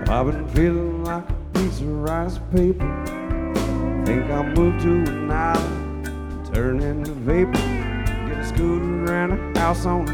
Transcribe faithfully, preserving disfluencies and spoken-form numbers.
I've been feeling like a piece of rice paper. Think I'll move to an island, turn into vapor. Get a scooter and a house on the